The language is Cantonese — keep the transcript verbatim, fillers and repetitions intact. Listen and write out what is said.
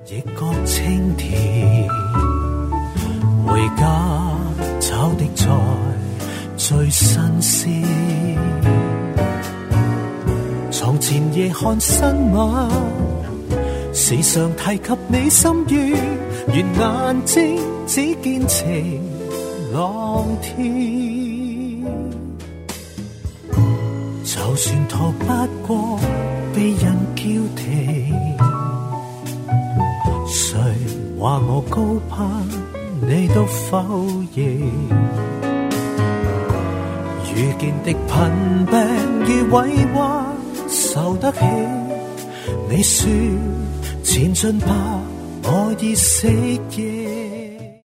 亦覺清甜。回家炒的菜最新鮮，床前夜看新聞，時常提及你心願，願眼睛只見晴朗天。就算逃不過被人叫停，誰話我高攀你都否認。遇見的貧病與委屈受得起，你說前進吧，我已適應。